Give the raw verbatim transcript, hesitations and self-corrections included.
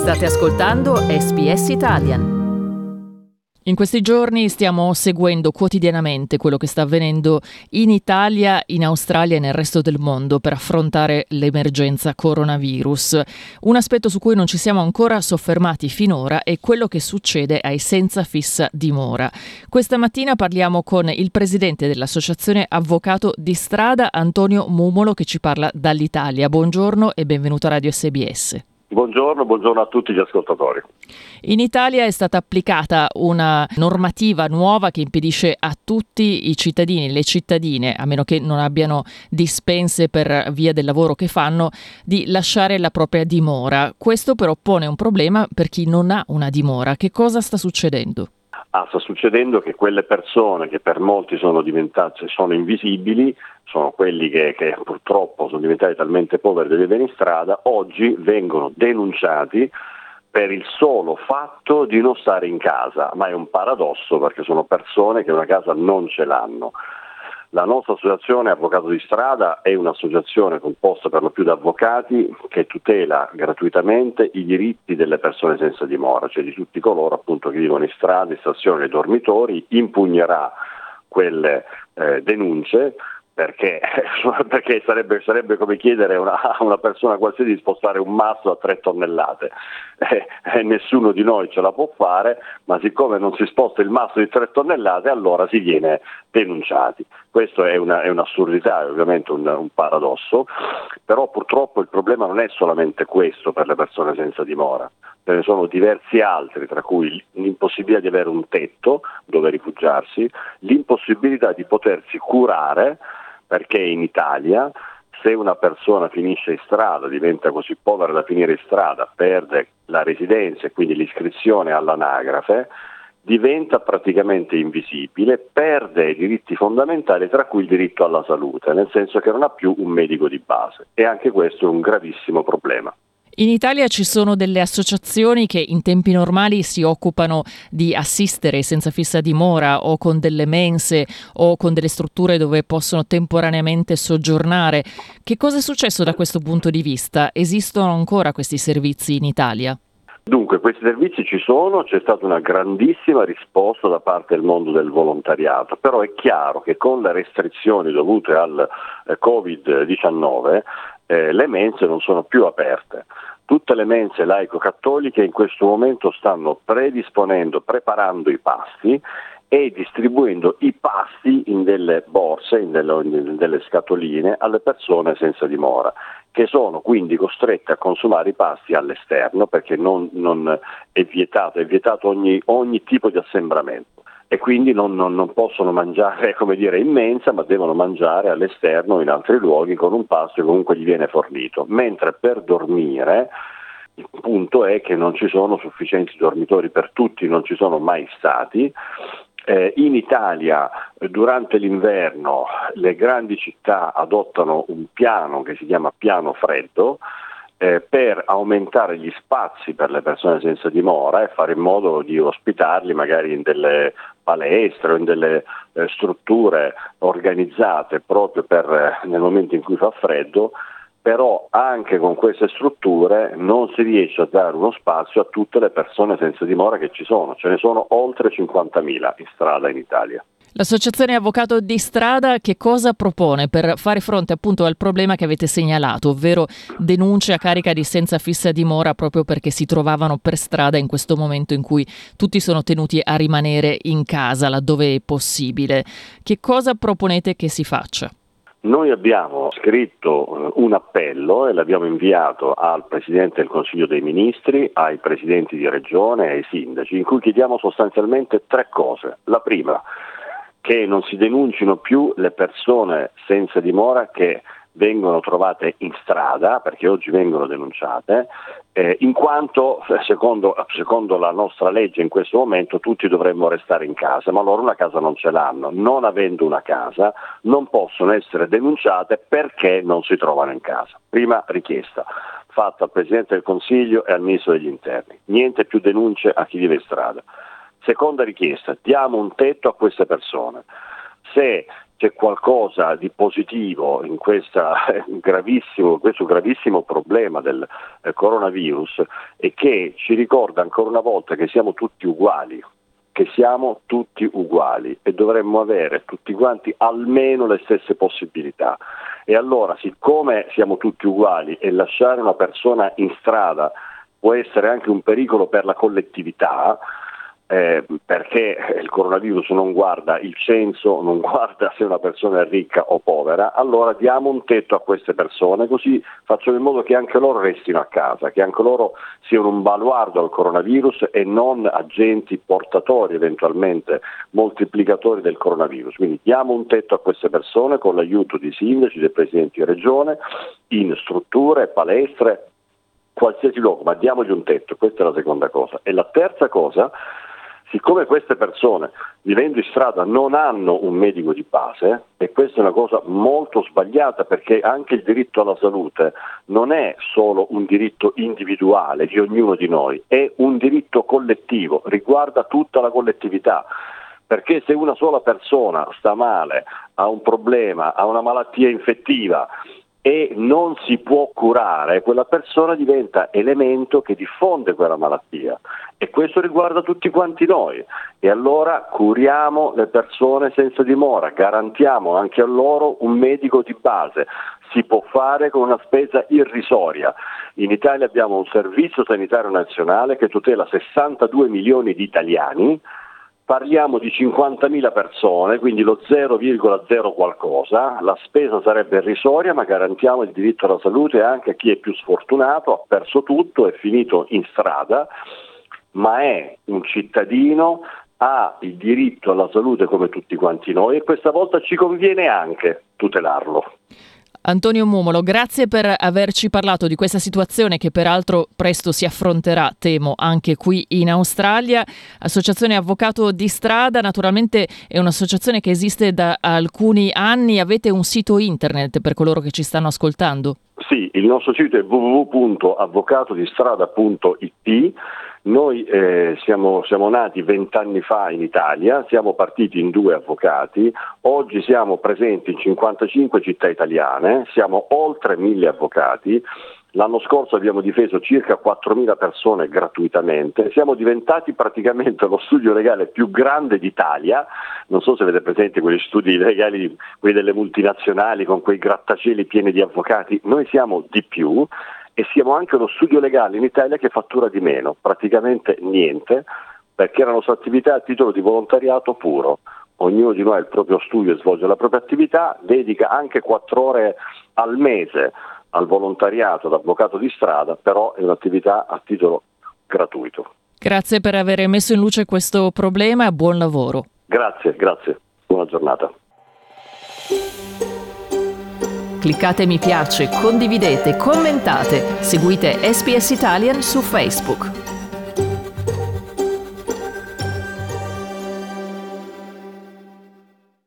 State ascoltando S B S Italian. In questi giorni stiamo seguendo quotidianamente quello che sta avvenendo in Italia, in Australia e nel resto del mondo per affrontare l'emergenza coronavirus. Un aspetto su cui non ci siamo ancora soffermati finora è quello che succede ai senza fissa dimora. Questa mattina parliamo con il presidente dell'Associazione Avvocato di Strada, Antonio Mumolo, che ci parla dall'Italia. Buongiorno e benvenuto a Radio S B S. Buongiorno, buongiorno a tutti gli ascoltatori. In Italia è stata applicata una normativa nuova che impedisce a tutti i cittadini, le cittadine, a meno che non abbiano dispense per via del lavoro che fanno, di lasciare la propria dimora. Questo però pone un problema per chi non ha una dimora. Che cosa sta succedendo? Ah, sta succedendo che quelle persone che per molti sono diventate, sono invisibili, sono quelli che, che purtroppo sono diventati talmente poveri da vivere in strada, oggi vengono denunciati per il solo fatto di non stare in casa, ma è un paradosso perché sono persone che una casa non ce l'hanno. La nostra associazione Avvocato di Strada è un'associazione composta per lo più da avvocati che tutela gratuitamente i diritti delle persone senza dimora, cioè di tutti coloro appunto che vivono in strada, in stazioni e dormitori, impugnerà quelle eh, denunce perché, perché sarebbe, sarebbe come chiedere una, a una persona qualsiasi di spostare un masso a tre tonnellate eh, e nessuno di noi ce la può fare, ma siccome non si sposta il masso di tre tonnellate allora si viene denunciati. Questo è, una, è un'assurdità, è ovviamente un, un paradosso, però purtroppo il problema non è solamente questo per le persone senza dimora. Ce ne sono diversi altri, tra cui l'impossibilità di avere un tetto dove rifugiarsi, l'impossibilità di potersi curare, perché in Italia se una persona finisce in strada, diventa così povera da finire in strada, perde la residenza e quindi l'iscrizione all'anagrafe, diventa praticamente invisibile, perde i diritti fondamentali, tra cui il diritto alla salute, nel senso che non ha più un medico di base, e anche questo è un gravissimo problema. In Italia ci sono delle associazioni che in tempi normali si occupano di assistere senza fissa dimora o con delle mense o con delle strutture dove possono temporaneamente soggiornare. Che cosa è successo da questo punto di vista? Esistono ancora questi servizi in Italia? Dunque, questi servizi ci sono, c'è stata una grandissima risposta da parte del mondo del volontariato, però è chiaro che con le restrizioni dovute al eh, covid diciannove eh, le mense non sono più aperte. Tutte le mense laico-cattoliche in questo momento stanno predisponendo, preparando i pasti e distribuendo i pasti in delle borse, in delle, in delle scatoline alle persone senza dimora, che sono quindi costrette a consumare i pasti all'esterno perché non, non è vietato, è vietato ogni, ogni tipo di assembramento. E quindi non, non, non possono mangiare, come dire, in mensa, ma devono mangiare all'esterno in altri luoghi con un pasto che comunque gli viene fornito. Mentre per dormire il punto è che non ci sono sufficienti dormitori per tutti, non ci sono mai stati. Eh, in Italia durante l'inverno le grandi città adottano un piano che si chiama piano freddo, Eh, per aumentare gli spazi per le persone senza dimora e fare in modo di ospitarli magari in delle palestre o in delle eh, strutture organizzate proprio per eh, nel momento in cui fa freddo, però anche con queste strutture non si riesce a dare uno spazio a tutte le persone senza dimora che ci sono, ce ne sono oltre cinquantamila in strada in Italia. L'Associazione Avvocato di Strada che cosa propone per fare fronte appunto al problema che avete segnalato, ovvero denunce a carica di senza fissa dimora proprio perché si trovavano per strada in questo momento in cui tutti sono tenuti a rimanere in casa laddove è possibile? Che cosa proponete che si faccia? Noi abbiamo scritto un appello e l'abbiamo inviato al Presidente del Consiglio dei Ministri, ai Presidenti di Regione e ai Sindaci, in cui chiediamo sostanzialmente tre cose. La prima, che non si denuncino più le persone senza dimora che vengono trovate in strada, perché oggi vengono denunciate, eh, in quanto secondo, secondo la nostra legge in questo momento tutti dovremmo restare in casa, ma loro una casa non ce l'hanno. Non avendo una casa non possono essere denunciate perché non si trovano in casa. Prima richiesta fatta al Presidente del Consiglio e al Ministro degli Interni. Niente più denunce a chi vive in strada. Seconda richiesta, diamo un tetto a queste persone. Se c'è qualcosa di positivo in questa gravissimo, questo gravissimo problema del eh, coronavirus, e che ci ricorda ancora una volta che siamo tutti uguali, che siamo tutti uguali e dovremmo avere tutti quanti almeno le stesse possibilità. E allora, siccome siamo tutti uguali e lasciare una persona in strada può essere anche un pericolo per la collettività, Eh, perché il coronavirus non guarda il censo, non guarda se una persona è ricca o povera, allora diamo un tetto a queste persone, così facciamo in modo che anche loro restino a casa, che anche loro siano un baluardo al coronavirus e non agenti portatori, eventualmente moltiplicatori del coronavirus. Quindi diamo un tetto a queste persone con l'aiuto di sindaci, dei presidenti di regione, in strutture, palestre, qualsiasi luogo, ma diamogli un tetto, questa è la seconda cosa. E la terza cosa, siccome queste persone vivendo in strada non hanno un medico di base, e questa è una cosa molto sbagliata, perché anche il diritto alla salute non è solo un diritto individuale di ognuno di noi, è un diritto collettivo, riguarda tutta la collettività. Perché se una sola persona sta male, ha un problema, ha una malattia infettiva e non si può curare, quella persona diventa elemento che diffonde quella malattia, e questo riguarda tutti quanti noi. E allora curiamo le persone senza dimora, garantiamo anche a loro un medico di base. Si può fare con una spesa irrisoria. In Italia abbiamo un servizio sanitario nazionale che tutela sessantadue milioni di italiani. Parliamo di cinquantamila persone, quindi lo zero virgola zero qualcosa, la spesa sarebbe irrisoria, ma garantiamo il diritto alla salute anche a chi è più sfortunato, ha perso tutto, è finito in strada, ma è un cittadino, ha il diritto alla salute come tutti quanti noi, e questa volta ci conviene anche tutelarlo. Antonio Mumolo, grazie per averci parlato di questa situazione che peraltro presto si affronterà, temo, anche qui in Australia. Associazione Avvocato di Strada, naturalmente è un'associazione che esiste da alcuni anni. Avete un sito internet per coloro che ci stanno ascoltando? Sì, il nostro sito è w w w punto avvocatodistrada punto i t. Noi eh, siamo, siamo nati vent'anni fa in Italia, siamo partiti in due avvocati, oggi siamo presenti in cinquantacinque città italiane, siamo oltre mille avvocati. L'anno scorso abbiamo difeso circa quattromila persone gratuitamente, siamo diventati praticamente lo studio legale più grande d'Italia. Non so se avete presente quegli studi legali, quelli delle multinazionali con quei grattacieli pieni di avvocati, noi siamo di più, e siamo anche lo studio legale in Italia che fattura di meno, praticamente niente, perché la nostra attività è a titolo di volontariato puro. Ognuno di noi ha il proprio studio e svolge la propria attività, dedica anche quattro ore al mese al volontariato d'avvocato di strada, però è un'attività a titolo gratuito. Grazie per aver messo in luce questo problema e buon lavoro. Grazie, grazie. Buona giornata. Cliccate mi piace, condividete, commentate, seguite S B S Italian su Facebook.